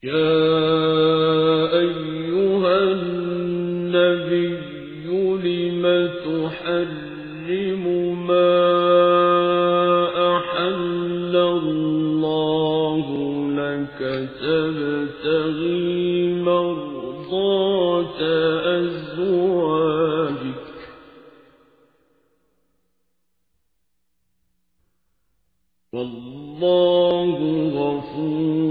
يا أيها النبي لم تحرم ما أحل الله لك تبتغي مرضات أزواجك والله غفور